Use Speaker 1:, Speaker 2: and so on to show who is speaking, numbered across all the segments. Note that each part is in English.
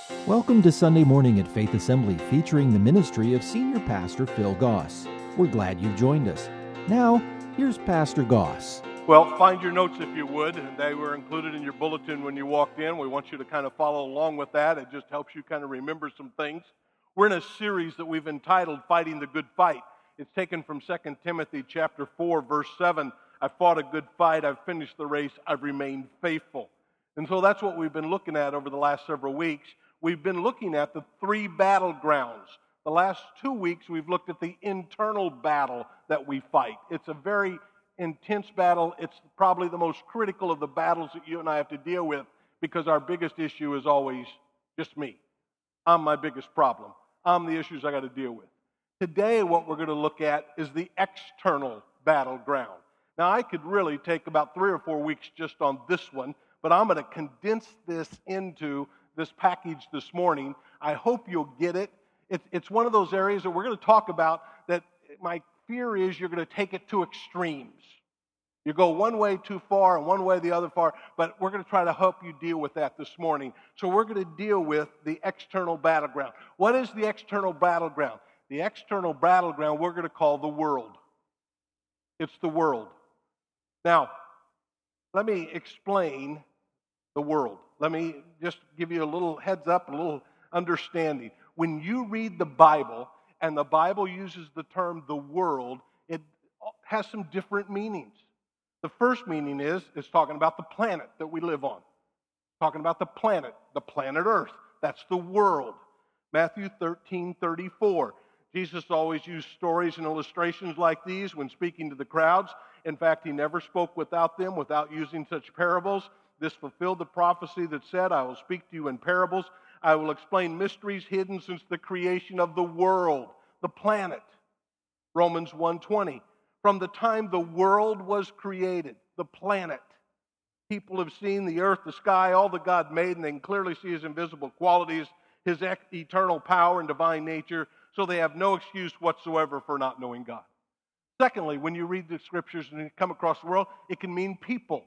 Speaker 1: Welcome to Sunday Morning at Faith Assembly, featuring the ministry of Senior Pastor Phil Goss. We're glad you've joined us. Now, here's Pastor Goss.
Speaker 2: Well, find your notes if you would. They were included in your bulletin when you walked in. We want you to kind of follow along with that. It just helps you kind of remember some things. We're in a series that we've entitled Fighting the Good Fight. It's taken from 2 Timothy chapter 4, verse 7. I fought a good fight. I've finished the race. I've remained faithful. And so that's what we've been looking at over the last several weeks. We've been looking at the three battlegrounds. The last 2 weeks, we've looked at the internal battle that we fight. It's a very intense battle. It's probably the most critical of the battles that you and I have to deal with, because our biggest issue is always just me. I'm my biggest problem. I'm the issues I got to deal with. Today, what we're going to look at is the external battleground. Now, I could really take about 3 or 4 weeks just on this one, but I'm going to condense this into this package this morning. I hope you'll get it. It's one of those areas that we're going to talk about that my fear is you're going to take it to extremes. You go one way too far and one way the other far, but we're going to try to help you deal with that this morning. So we're going to deal with the external battleground. What is the external battleground? The external battleground we're going to call the world. It's the world. Now, let me explain the world. Let me just give you a little heads up, a little understanding. When you read the Bible, and the Bible uses the term the world, it has some different meanings. The first meaning is it's talking about the planet that we live on. Talking about the planet Earth. That's the world. Matthew 13:34. Jesus always used stories and illustrations like these when speaking to the crowds. In fact, he never spoke without them, without using such parables. This fulfilled the prophecy that said, I will speak to you in parables. I will explain mysteries hidden since the creation of the world, the planet. Romans 1:20. From the time the world was created, the planet, people have seen the earth, the sky, all that God made, and they can clearly see his invisible qualities, his eternal power and divine nature, so they have no excuse whatsoever for not knowing God. Secondly, when you read the scriptures and you come across the world, it can mean people.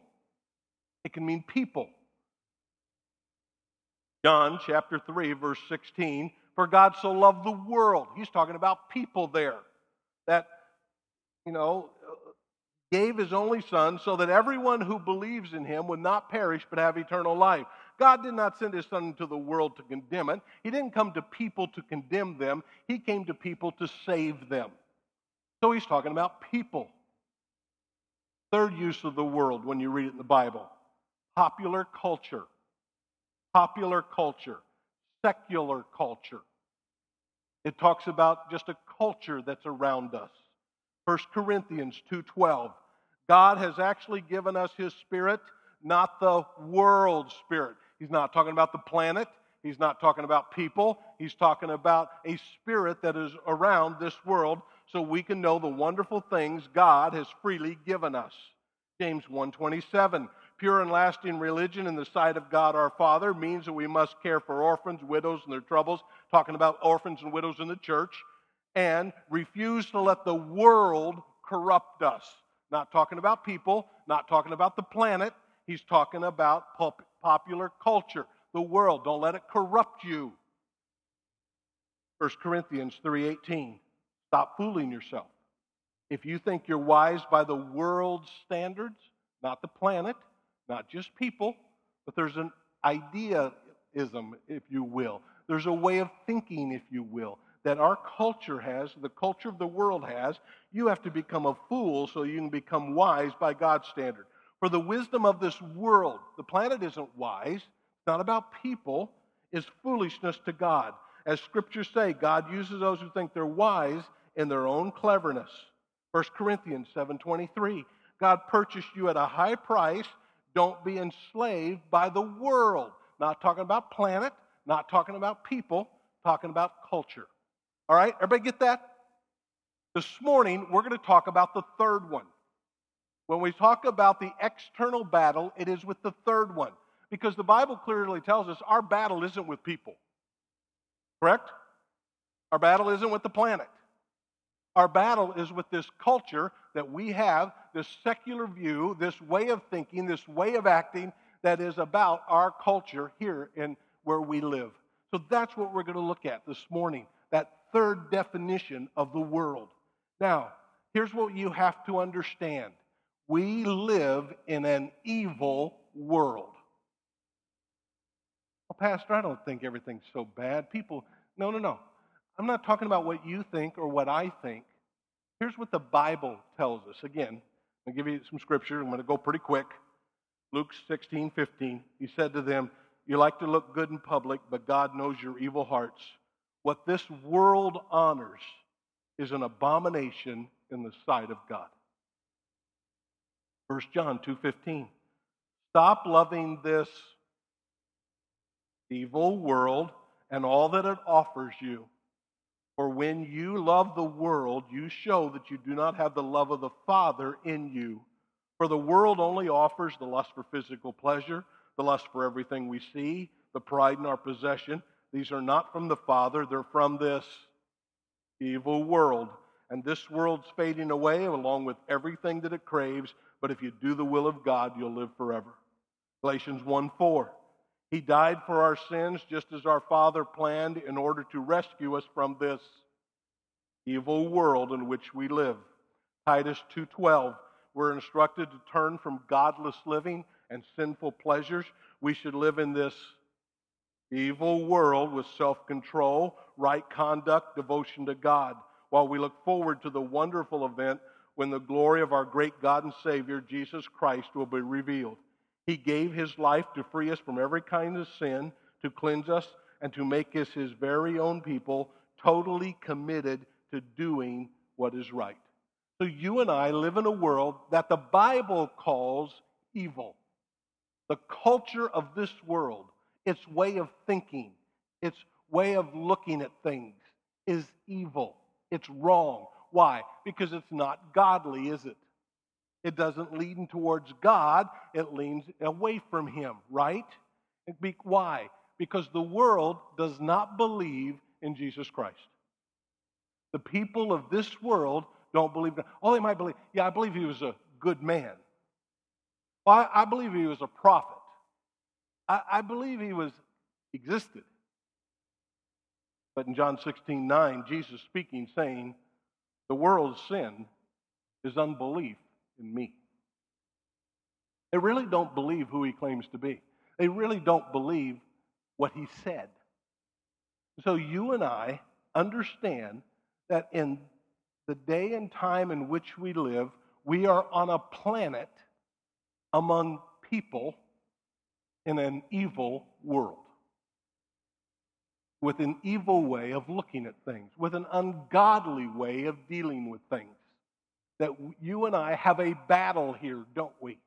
Speaker 2: It can mean people. John chapter 3, verse 16, for God so loved the world. He's talking about people there. That, gave his only son so that everyone who believes in him would not perish but have eternal life. God did not send his son into the world to condemn it. He didn't come to people to condemn them. He came to people to save them. So he's talking about people. Third use of the world when you read it in the Bible. Popular culture. Popular culture. Secular culture. It talks about just a culture that's around us. 1 Corinthians 2:12. God has actually given us his spirit, not the world spirit. He's not talking about the planet. He's not talking about people. He's talking about a spirit that is around this world so we can know the wonderful things God has freely given us. James 1:27. Pure and lasting religion in the sight of God our Father means that we must care for orphans, widows, and their troubles, talking about orphans and widows in the church, and refuse to let the world corrupt us. Not talking about people, not talking about the planet. He's talking about popular culture, the world. Don't let it corrupt you. 1 Corinthians 3:18. Stop fooling yourself. If you think you're wise by the world's standards, not the planet, not just people, but there's an idealism, if you will. There's a way of thinking, if you will, that our culture has, the culture of the world has. You have to become a fool so you can become wise by God's standard. For the wisdom of this world, the planet isn't wise, it's not about people, is foolishness to God. As scriptures say, God uses those who think they're wise in their own cleverness. 1 Corinthians 7:23. God purchased you at a high price. Don't be enslaved by the world. Not talking about planet, not talking about people, talking about culture. All right, everybody get that? This morning, we're going to talk about the third one. When we talk about the external battle, it is with the third one. Because the Bible clearly tells us our battle isn't with people. Correct? Our battle isn't with the planet. Our battle is with this culture that we have, this secular view, this way of thinking, this way of acting that is about our culture here in where we live. So that's what we're going to look at this morning, that third definition of the world. Now, here's what you have to understand. We live in an evil world. Well, Pastor, I don't think everything's so bad. People, no. I'm not talking about what you think or what I think. Here's what the Bible tells us. Again, I'll give you some scripture. I'm going to go pretty quick. Luke 16:15. He said to them, "You like to look good in public, but God knows your evil hearts. What this world honors is an abomination in the sight of God." 1 John 2:15. Stop loving this evil world and all that it offers you. For when you love the world, you show that you do not have the love of the Father in you. For the world only offers the lust for physical pleasure, the lust for everything we see, the pride in our possession. These are not from the Father, they're from this evil world. And this world's fading away along with everything that it craves, but if you do the will of God, you'll live forever. Galatians 1:4. He died for our sins just as our Father planned in order to rescue us from this evil world in which we live. Titus 2:12. We're instructed to turn from godless living and sinful pleasures. We should live in this evil world with self-control, right conduct, devotion to God, while we look forward to the wonderful event when the glory of our great God and Savior, Jesus Christ, will be revealed. He gave his life to free us from every kind of sin, to cleanse us, and to make us his very own people, totally committed to doing what is right. So you and I live in a world that the Bible calls evil. The culture of this world, its way of thinking, its way of looking at things is evil. It's wrong. Why? Because it's not godly, is it? It doesn't lean towards God. It leans away from him, right? Why? Because the world does not believe in Jesus Christ. The people of this world don't believe God. Oh, they might believe, yeah, I believe he was a good man. Well, I believe he was a prophet. I believe he existed. But in John 16:9, Jesus speaking, saying, the world's sin is unbelief in me. They really don't believe who he claims to be. They really don't believe what he said. So you and I understand that in the day and time in which we live, we are on a planet among people in an evil world, with an evil way of looking at things, with an ungodly way of dealing with things. That you and I have a battle here, don't we?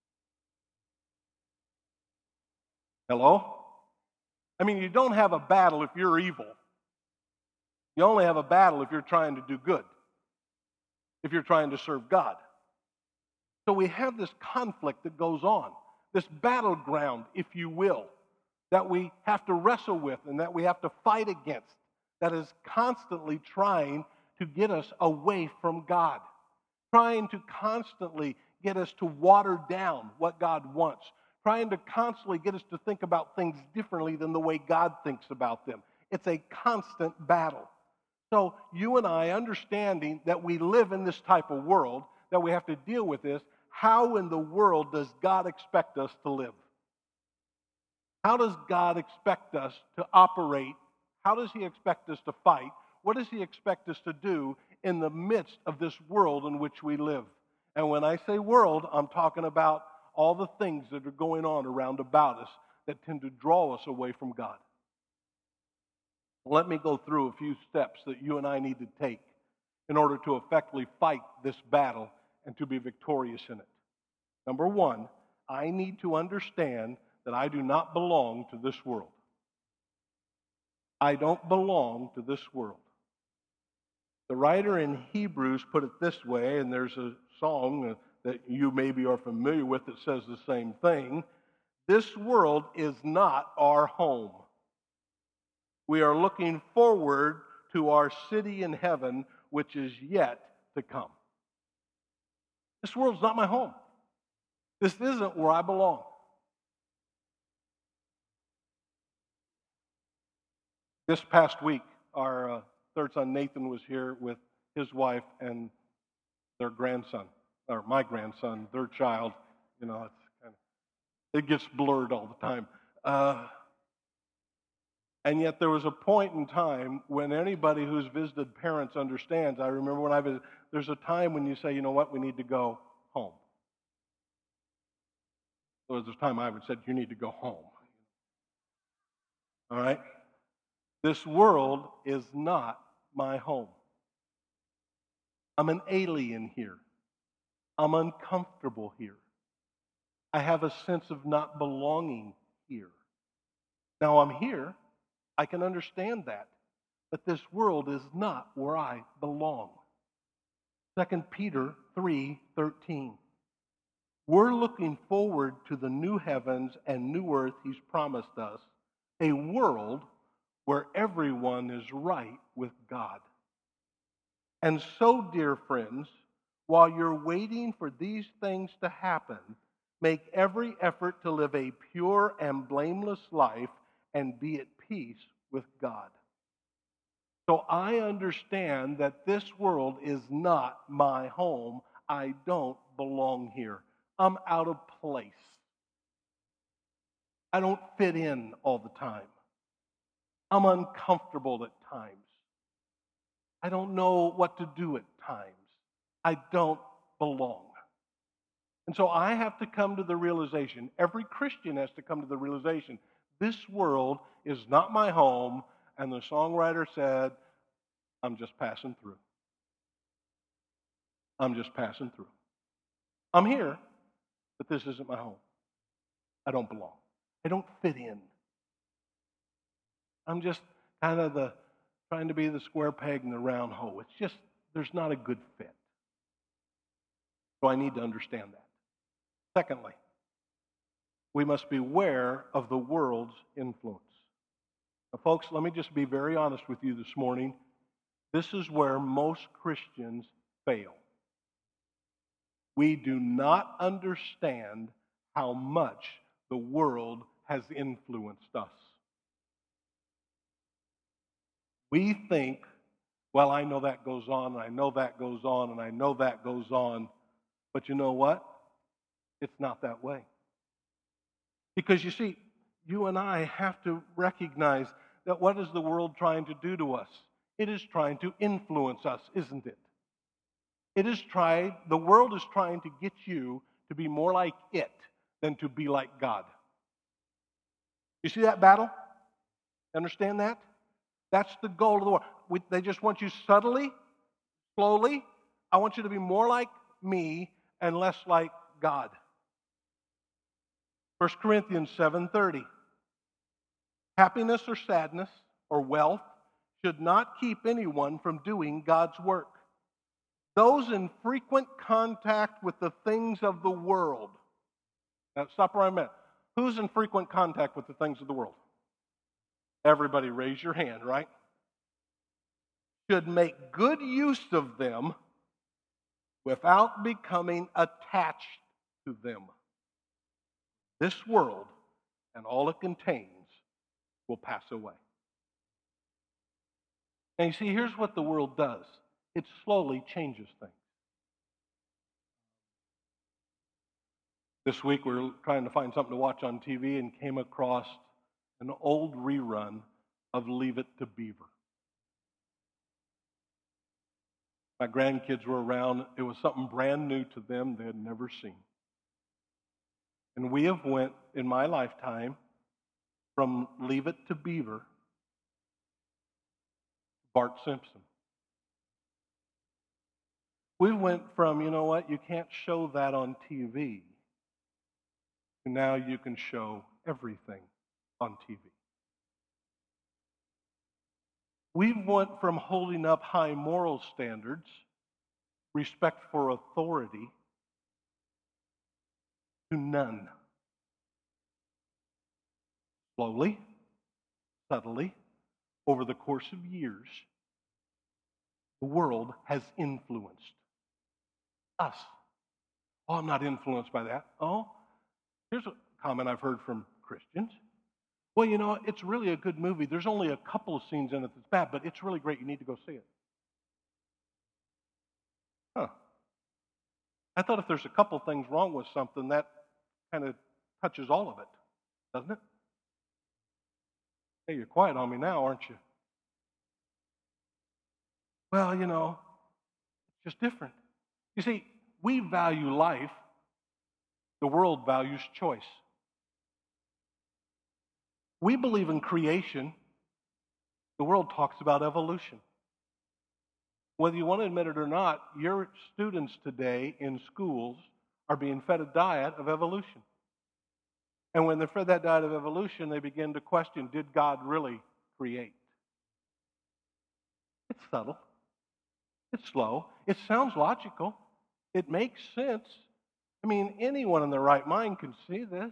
Speaker 2: Hello? I mean, you don't have a battle if you're evil. You only have a battle if you're trying to do good, if you're trying to serve God. So we have this conflict that goes on, this battleground, if you will, that we have to wrestle with and that we have to fight against, that is constantly trying to get us away from God, trying to constantly get us to water down what God wants, trying to constantly get us to think about things differently than the way God thinks about them. It's a constant battle. So you and I, understanding that we live in this type of world, that we have to deal with this, how in the world does God expect us to live? How does God expect us to operate? How does he expect us to fight? What does he expect us to do in the midst of this world in which we live? And when I say world, I'm talking about all the things that are going on around about us that tend to draw us away from God. Let me go through a few steps that you and I need to take in order to effectively fight this battle and to be victorious in it. Number one, I need to understand that I do not belong to this world. I don't belong to this world. The writer in Hebrews put it this way, and there's a song that you maybe are familiar with that says the same thing. This world is not our home. We are looking forward to our city in heaven, which is yet to come. This world's not my home. This isn't where I belong. This past week, our third son Nathan was here with his wife and their grandson, or my grandson, their child. You know, it gets blurred all the time. And yet there was a point in time when anybody who's visited parents understands. I remember when I visited, there's a time when you say, you know what, we need to go home. There was a time I would say, you need to go home. All right? This world is not my home. I'm an alien here. I'm uncomfortable here. I have a sense of not belonging here. Now I'm here. I can understand that. But this world is not where I belong. 2 Peter 3:13. We're looking forward to the new heavens and new earth He's promised us, a world where everyone is right with God. And so, dear friends, while you're waiting for these things to happen, make every effort to live a pure and blameless life and be at peace with God. So I understand that this world is not my home. I don't belong here. I'm out of place. I don't fit in all the time. I'm uncomfortable at times. I don't know what to do at times. I don't belong. And so I have to come to the realization, every Christian has to come to the realization, this world is not my home, and the songwriter said, I'm just passing through. I'm just passing through. I'm here, but this isn't my home. I don't belong. I don't fit in. I'm just kind of trying to be the square peg in the round hole. It's just, there's not a good fit. So I need to understand that. Secondly, we must beware of the world's influence. Now, folks, let me just be very honest with you this morning. This is where most Christians fail. We do not understand how much the world has influenced us. We think, well, I know that goes on, and I know that goes on, and I know that goes on. But you know what? It's not that way. Because you see, you and I have to recognize that what is the world trying to do to us? It is trying to influence us, isn't it? The world is trying to get you to be more like it than to be like God. You see that battle? Understand that? That's the goal of the world. They just want you subtly, slowly. I want you to be more like me and less like God. 1 Corinthians 7:30. Happiness or sadness or wealth should not keep anyone from doing God's work. Those in frequent contact with the things of the world. Now, stop right a minute. Who's in frequent contact with the things of the world? Everybody raise your hand, right? Should make good use of them without becoming attached to them. This world and all it contains will pass away. And you see, here's what the world does. It slowly changes things. This week we were trying to find something to watch on TV and came across an old rerun of Leave It to Beaver. My grandkids were around. It was something brand new to them they had never seen. And we have went, in my lifetime, from Leave It to Beaver, Bart Simpson. We went from, you know what, you can't show that on TV, to now you can show everything on TV. We went from holding up high moral standards, respect for authority, to none. Slowly, subtly, over the course of years, the world has influenced us. Oh, I'm not influenced by that. Oh, here's a comment I've heard from Christians. Well, it's really a good movie. There's only a couple of scenes in it that's bad, but it's really great. You need to go see it. Huh. I thought if there's a couple things wrong with something, that kind of touches all of it, doesn't it? Hey, you're quiet on me now, aren't you? Well, it's just different. You see, we value life. The world values choice. We believe in creation. The world talks about evolution. Whether you want to admit it or not, your students today in schools are being fed a diet of evolution. And when they're fed that diet of evolution, they begin to question, did God really create? It's subtle. It's slow. It sounds logical. It makes sense. I mean, anyone in their right mind can see this.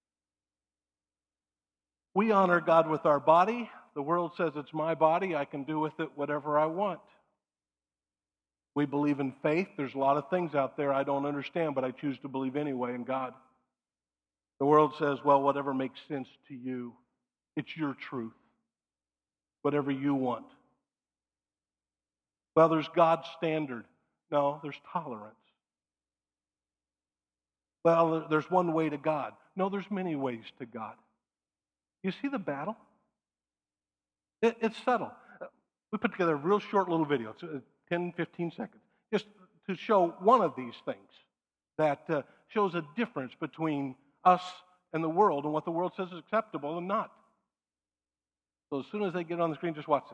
Speaker 2: We honor God with our body. The world says it's my body. I can do with it whatever I want. We believe in faith. There's a lot of things out there I don't understand, but I choose to believe anyway in God. The world says, well, whatever makes sense to you. It's your truth. Whatever you want. Well, there's God's standard. No, there's tolerance. Well, there's one way to God. No, there's many ways to God. You see the battle? It's subtle. We put together a real short little video. It's 10, 15 seconds. Just to show one of these things that shows a difference between us and the world and what the world says is acceptable and not. So as soon as they get on the screen, just watch this.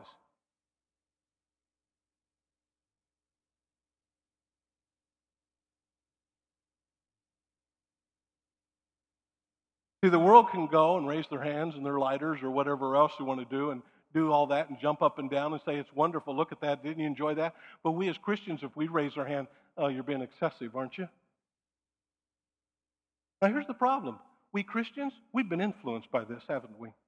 Speaker 2: See, the world can go and raise their hands and their lighters or whatever else they want to do and do all that and jump up and down and say, it's wonderful, look at that, didn't you enjoy that? But we as Christians, if we raise our hand, oh, you're being excessive, aren't you? Now here's the problem. We Christians, we've been influenced by this, haven't we?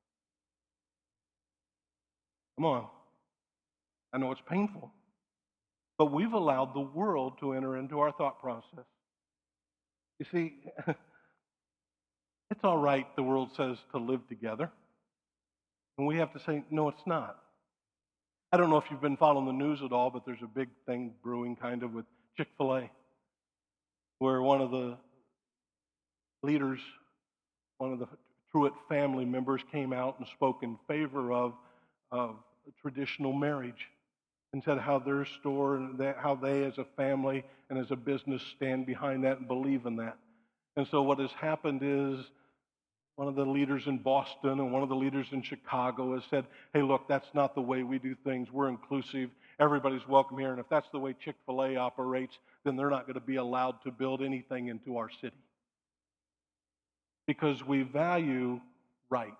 Speaker 2: Come on. I know it's painful. But we've allowed the world to enter into our thought process. You see, it's all right, the world says, to live together. And we have to say, no, it's not. I don't know if you've been following the news at all, but there's a big thing brewing kind of with Chick-fil-A, where one of the leaders, one of the Truett family members came out and spoke in favor of traditional marriage and said how their store and how they as a family and as a business stand behind that and believe in that. And so what has happened is one of the leaders in Boston and one of the leaders in Chicago has said, hey, look, that's not the way we do things. We're inclusive. Everybody's welcome here. And if that's the way Chick-fil-A operates, then they're not going to be allowed to build anything into our city. Because we value rights.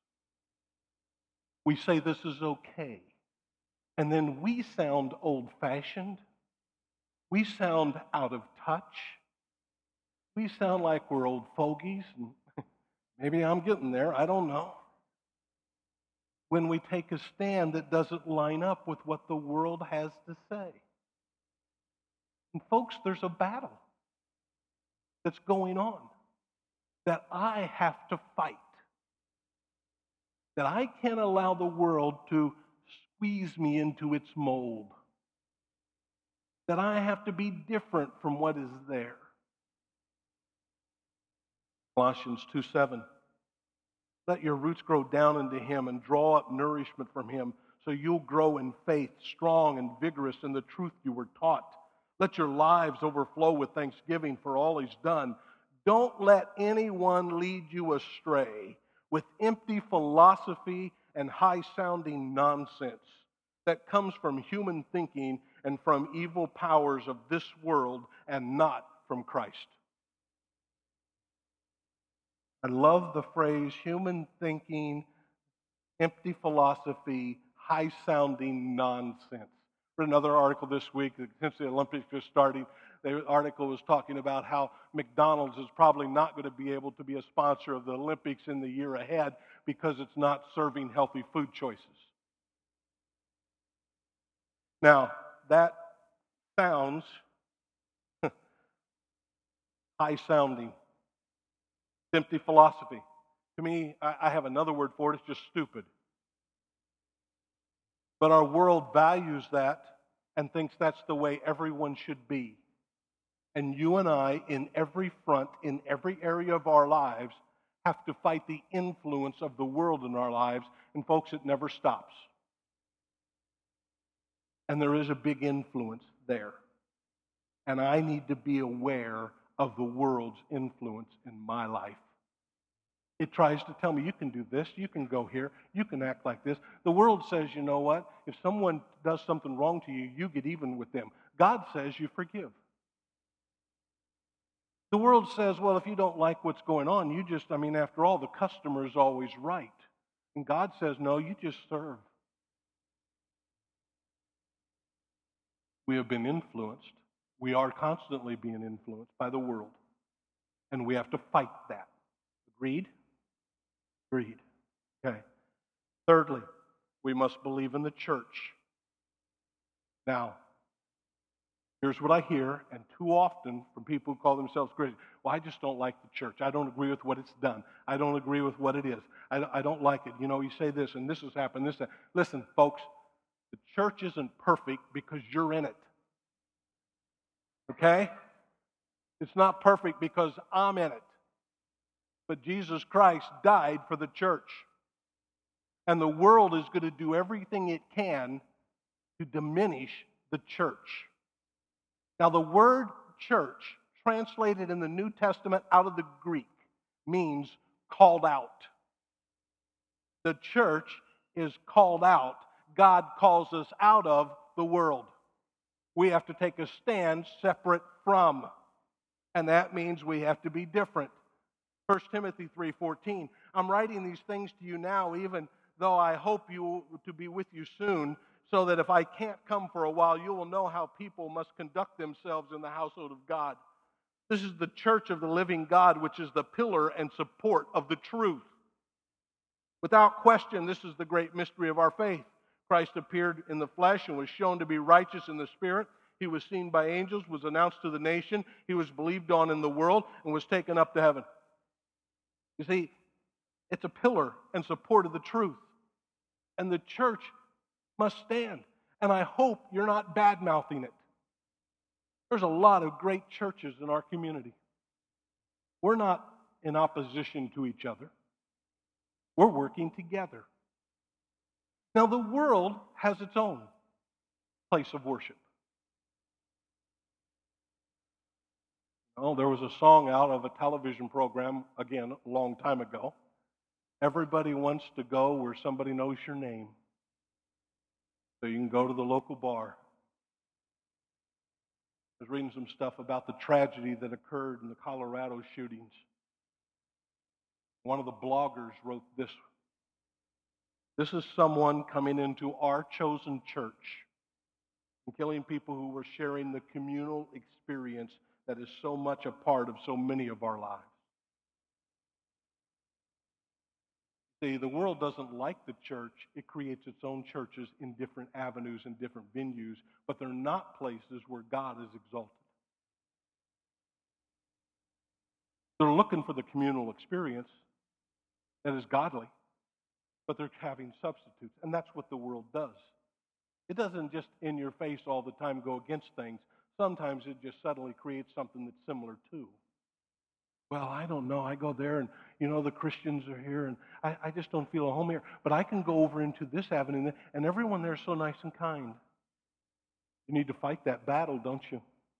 Speaker 2: We say this is okay. And then we sound old-fashioned. We sound out of touch. We sound like we're old fogies. And maybe I'm getting there. I don't know. When we take a stand that doesn't line up with what the world has to say. And folks, there's a battle that's going on that I have to fight. That I can't allow the world to squeeze me into its mold. That I have to be different from what is there. Colossians 2:7. Let your roots grow down into Him and draw up nourishment from Him so you'll grow in faith, strong and vigorous in the truth you were taught. Let your lives overflow with thanksgiving for all He's done. Don't let anyone lead you astray with empty philosophy and high-sounding nonsense that comes from human thinking and from evil powers of this world and not from Christ. I love the phrase human thinking, empty philosophy, high-sounding nonsense. I read another article this week that since the Olympics are starting, the article was talking about how McDonald's is probably not going to be able to be a sponsor of the Olympics in the year ahead because it's not serving healthy food choices. Now, that sounds high-sounding. Empty philosophy. To me, I have another word for it. It's just stupid. But our world values that and thinks that's the way everyone should be. And you and I, in every front, in every area of our lives, have to fight the influence of the world in our lives. And folks, it never stops. And there is a big influence there. And I need to be aware of the world's influence in my life. It tries to tell me, you can do this, you can go here, you can act like this. The world says, you know what? If someone does something wrong to you, you get even with them. God says you forgive. The world says, well, if you don't like what's going on, after all, the customer is always right. And God says, no, you just serve. We have been influenced. We are constantly being influenced by the world. And we have to fight that. Agreed? Agreed. Okay. Thirdly, we must believe in the church. Now, here's what I hear, and too often from people who call themselves Christians. Well, I just don't like the church. I don't agree with what it's done. I don't agree with what it is. I don't like it. You know, you say this, and this has happened, this. Listen, folks, the church isn't perfect because you're in it. Okay? It's not perfect because I'm in it. But Jesus Christ died for the church. And the world is going to do everything it can to diminish the church. Now, the word church, translated in the New Testament out of the Greek, means called out. The church is called out. God calls us out of the world. We have to take a stand separate from. And that means we have to be different. 1 Timothy 3:14, I'm writing these things to you now, even though I hope to be with you soon, so that if I can't come for a while, you will know how people must conduct themselves in the household of God. This is the church of the living God, which is the pillar and support of the truth. Without question, this is the great mystery of our faith. Christ appeared in the flesh and was shown to be righteous in the spirit. He was seen by angels, was announced to the nation. He was believed on in the world and was taken up to heaven. You see, it's a pillar and support of the truth. And the church must stand. And I hope you're not bad-mouthing it. There's a lot of great churches in our community. We're not in opposition to each other. We're working together. Now, the world has its own place of worship. Oh, there was a song out of a television program, again, a long time ago. Everybody wants to go where somebody knows your name. So you can go to the local bar. I was reading some stuff about the tragedy that occurred in the Colorado shootings. One of the bloggers wrote this. This is someone coming into our chosen church and killing people who were sharing the communal experience that is so much a part of so many of our lives. See, the world doesn't like the church. It creates its own churches in different avenues and different venues, but they're not places where God is exalted. They're looking for the communal experience that is godly, but they're having substitutes, and that's what the world does. It doesn't just in your face all the time go against things. Sometimes it just suddenly creates something that's similar to. Well, I don't know. I go there and, the Christians are here and I just don't feel at home here. But I can go over into this avenue and everyone there is so nice and kind. You need to fight that battle, don't you?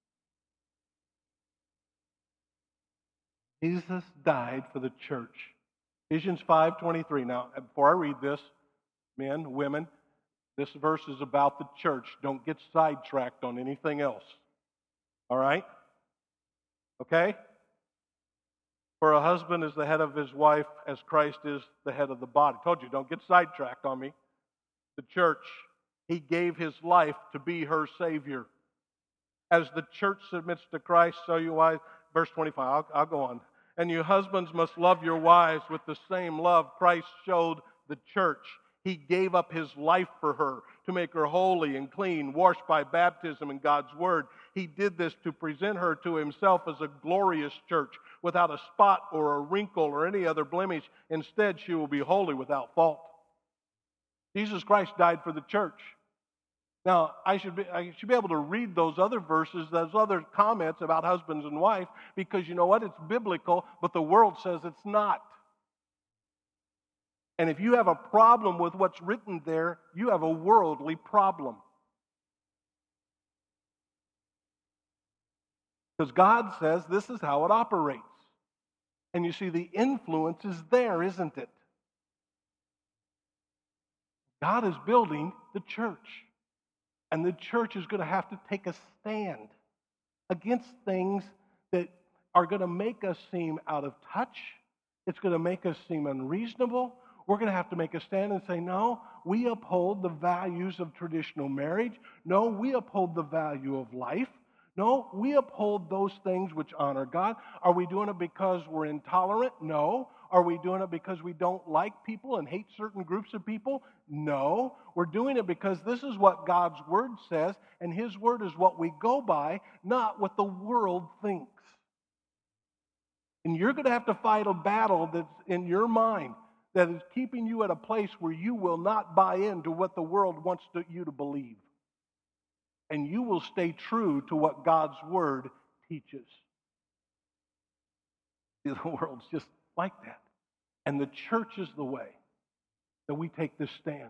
Speaker 2: Jesus died for the church. Ephesians 5:23. Now, before I read this, men, women, this verse is about the church. Don't get sidetracked on anything else. All right? Okay? For a husband is the head of his wife as Christ is the head of the body. Told you, don't get sidetracked on me. The church, he gave his life to be her Savior. As the church submits to Christ, so you wives, verse 25, I'll go on. And you husbands must love your wives with the same love Christ showed the church. He gave up his life for her to make her holy and clean, washed by baptism in God's word. He did this to present her to himself as a glorious church without a spot or a wrinkle or any other blemish. Instead, she will be holy without fault. Jesus Christ died for the church. Now, I should be able to read those other verses, those other comments about husbands and wife, because you know what? It's biblical, but the world says it's not. And if you have a problem with what's written there, you have a worldly problem. Because God says this is how it operates. And you see, the influence is there, isn't it? God is building the church. And the church is going to have to take a stand against things that are going to make us seem out of touch. It's going to make us seem unreasonable. We're going to have to make a stand and say, no, we uphold the values of traditional marriage. No, we uphold the value of life. No, we uphold those things which honor God. Are we doing it because we're intolerant? No. Are we doing it because we don't like people and hate certain groups of people? No. We're doing it because this is what God's word says, and his word is what we go by, not what the world thinks. And you're going to have to fight a battle that's in your mind that is keeping you at a place where you will not buy into what the world wants you to believe. And you will stay true to what God's word teaches. The world's just like that. And the church is the way that we take this stand.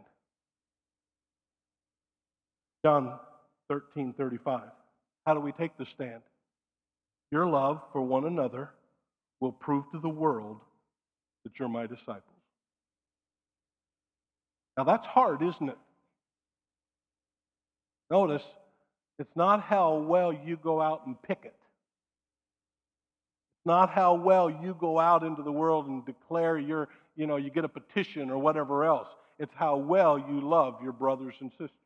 Speaker 2: John 13:35. How do we take the stand? Your love for one another will prove to the world that you're my disciples. Now that's hard, isn't it? Notice, it's not how well you go out and picket. It's not how well you go out into the world and declare you get a petition or whatever else. It's how well you love your brothers and sisters.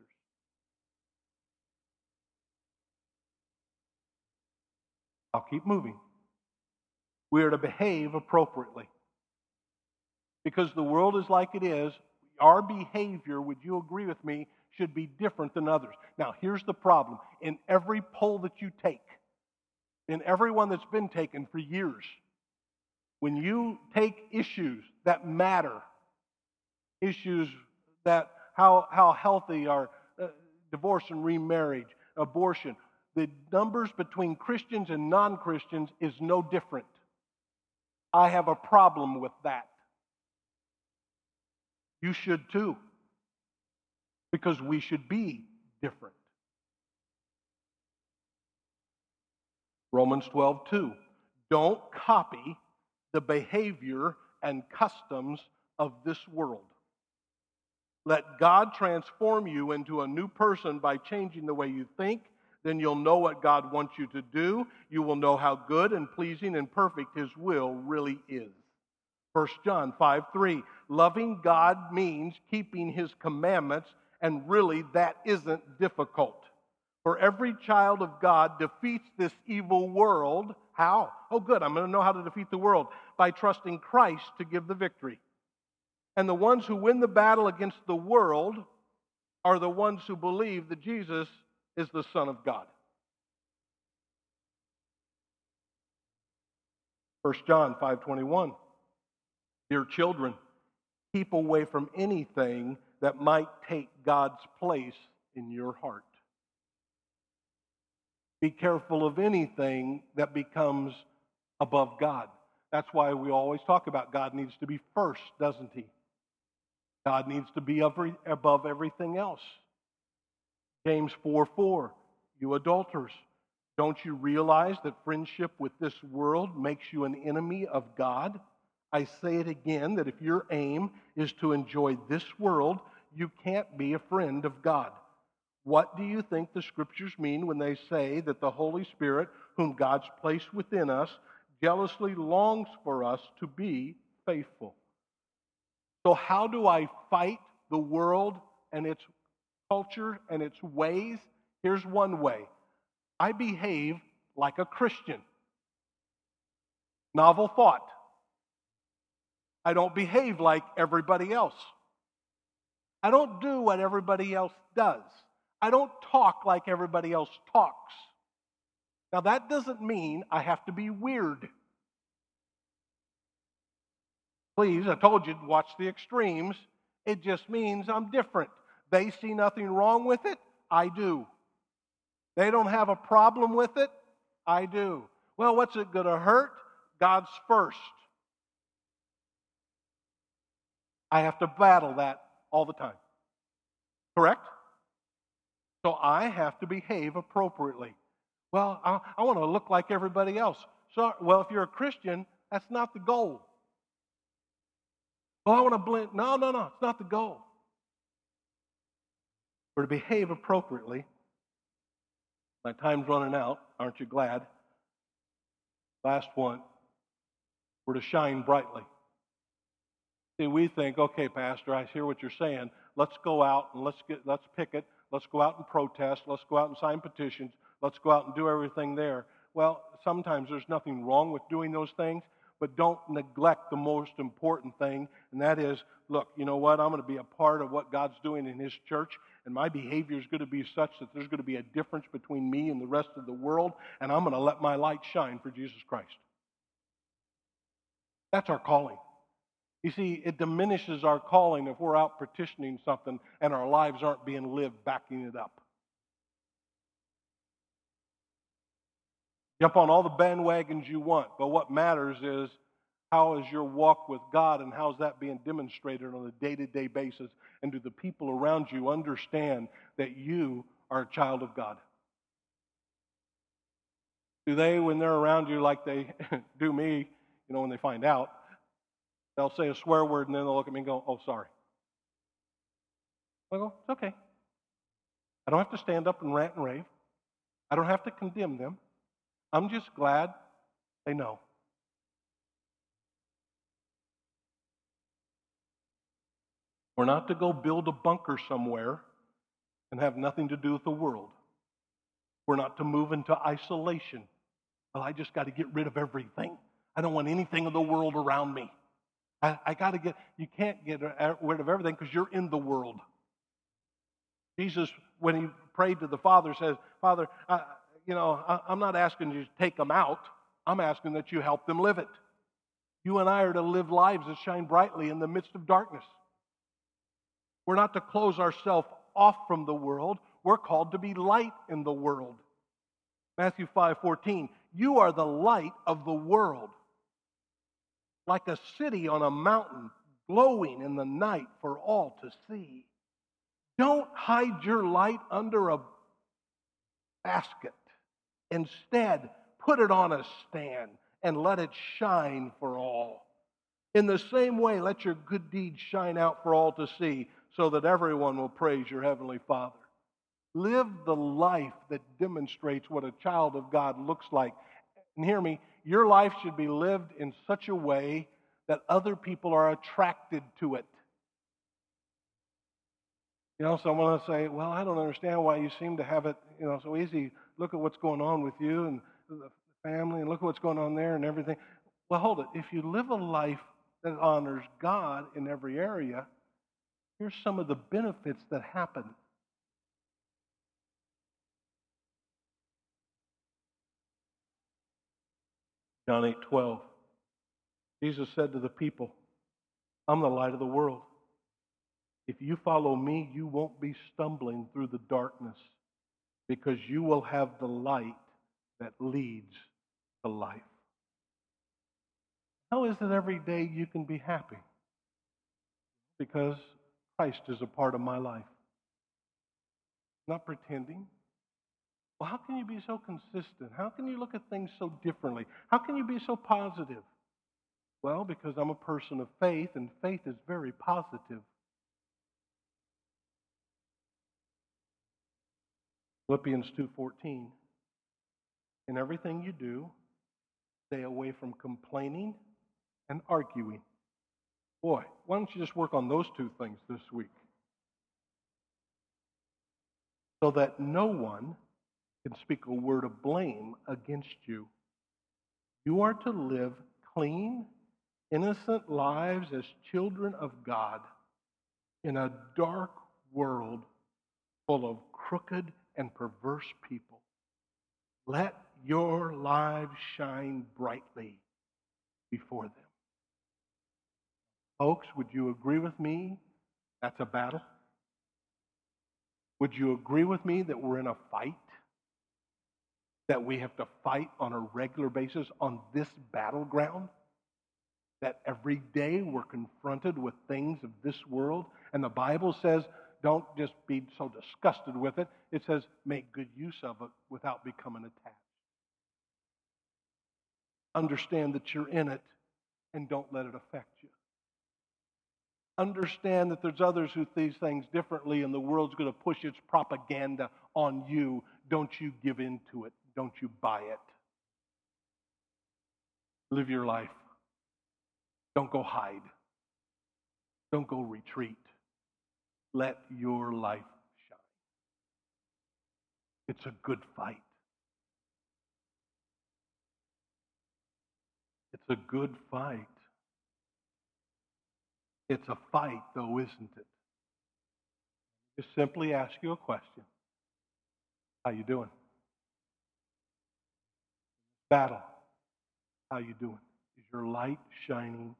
Speaker 2: I'll keep moving. We are to behave appropriately. Because the world is like it is, our behavior, would you agree with me, should be different than others. Now, here's the problem. In every poll that you take, in every one that's been taken for years, when you take issues that matter, issues that how healthy are divorce and remarriage, abortion, the numbers between Christians and non-Christians is no different. I have a problem with that. You should too. Because we should be different. Romans 12:2. Don't copy the behavior and customs of this world. Let God transform you into a new person by changing the way you think. Then you'll know what God wants you to do. You will know how good and pleasing and perfect his will really is. 1 John 5:3. Loving God means keeping his commandments, and really that isn't difficult. For every child of God defeats this evil world. How? Oh, good, I'm going to know how to defeat the world. By trusting Christ to give the victory. And the ones who win the battle against the world are the ones who believe that Jesus is the Son of God. 1 John 5:21. Dear children, keep away from anything that might take God's place in your heart. Be careful of anything that becomes above God. That's why we always talk about God needs to be first, doesn't he? God needs to be above everything else. James 4:4, you adulterers, don't you realize that friendship with this world makes you an enemy of God? I say it again, that if your aim is to enjoy this world, you can't be a friend of God. What do you think the Scriptures mean when they say that the Holy Spirit, whom God's placed within us, jealously longs for us to be faithful? So how do I fight the world and its culture and its ways? Here's one way. I behave like a Christian. Novel thought. I don't behave like everybody else. I don't do what everybody else does. I don't talk like everybody else talks. Now, that doesn't mean I have to be weird. Please, I told you to watch the extremes. It just means I'm different. They see nothing wrong with it. I do. They don't have a problem with it. I do. Well, what's it going to hurt? God's first. I have to battle that all the time. Correct? So I have to behave appropriately. Well, I want to look like everybody else. So, well, if you're a Christian, that's not the goal. Well, I want to blend. No, it's not the goal. We're to behave appropriately. My time's running out. Aren't you glad? Last one. We're to shine brightly. See, we think, okay, Pastor, I hear what you're saying. Let's go out and let's picket. Let's go out and protest. Let's go out and sign petitions. Let's go out and do everything there. Well, sometimes there's nothing wrong with doing those things, but don't neglect the most important thing, and that is, look, you know what? I'm going to be a part of what God's doing in His church, and my behavior is going to be such that there's going to be a difference between me and the rest of the world, and I'm going to let my light shine for Jesus Christ. That's our calling. You see, it diminishes our calling if we're out petitioning something and our lives aren't being lived backing it up. Jump on all the bandwagons you want, but what matters is how is your walk with God and how is that being demonstrated on a day-to-day basis, and do the people around you understand that you are a child of God? Do they, when they're around you like they do me, when they find out, they'll say a swear word and then they'll look at me and go, oh, sorry. I go, it's okay. I don't have to stand up and rant and rave. I don't have to condemn them. I'm just glad they know. We're not to go build a bunker somewhere and have nothing to do with the world. We're not to move into isolation. Well, I just got to get rid of everything. I don't want anything of the world around me. You can't get rid of everything because you're in the world. Jesus, when He prayed to the Father, says, Father, I'm not asking you to take them out. I'm asking that you help them live it. You and I are to live lives that shine brightly in the midst of darkness. We're not to close ourselves off from the world. We're called to be light in the world. Matthew 5:14, you are the light of the world, like a city on a mountain, glowing in the night for all to see. Don't hide your light under a basket. Instead, put it on a stand and let it shine for all. In the same way, let your good deeds shine out for all to see, so that everyone will praise your Heavenly Father. Live the life that demonstrates what a child of God looks like. And hear me, your life should be lived in such a way that other people are attracted to it. Someone will say, well, I don't understand why you seem to have it, so easy. Look at what's going on with you and the family, and look at what's going on there and everything. Well, hold it. If you live a life that honors God in every area, here's some of the benefits that happen. John 8:12. Jesus said to the people, I'm the light of the world. If you follow me, you won't be stumbling through the darkness, because you will have the light that leads to life. How is it every day you can be happy? Because Christ is a part of my life. Not pretending. Well, how can you be so consistent? How can you look at things so differently? How can you be so positive? Well, because I'm a person of faith, and faith is very positive. Philippians 2:14. In everything you do, stay away from complaining and arguing. Boy, why don't you just work on those two things this week? So that no one can speak a word of blame against you. You are to live clean, innocent lives as children of God. in a dark world full of crooked and perverse people, let your lives shine brightly before them. Folks, would you agree with me? That's a battle. Would you agree with me that we're in a fight? That we have to fight on a regular basis on this battleground? That every day we're confronted with things of this world? And the Bible says, don't just be so disgusted with it. It says, make good use of it without becoming attached. Understand that you're in it and don't let it affect you. Understand that there's others who see things differently and the world's going to push its propaganda on you. Don't you give in to it. Don't you buy it. Live your life. Don't go hide. Don't go retreat. Let your life shine. It's a good fight. It's a good fight. It's a fight, though, isn't it? Just simply ask you a question. How you doing? Battle. How you doing? Is your light shining?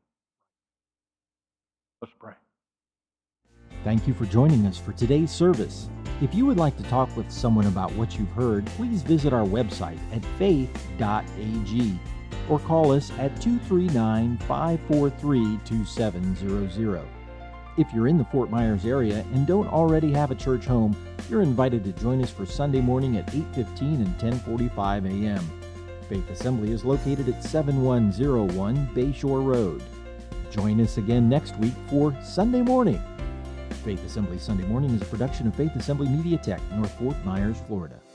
Speaker 2: Let's pray.
Speaker 1: Thank you for joining us for today's service. If you would like to talk with someone about what you've heard, please visit our website at faith.ag or call us at 239-543-2700. If you're in the Fort Myers area and don't already have a church home, you're invited to join us for Sunday morning at 8:15 and 10:45 a.m. Faith Assembly is located at 7101 Bayshore Road. Join us again next week for Sunday Morning. Faith Assembly Sunday Morning is a production of Faith Assembly Media Tech, North Fort Myers, Florida.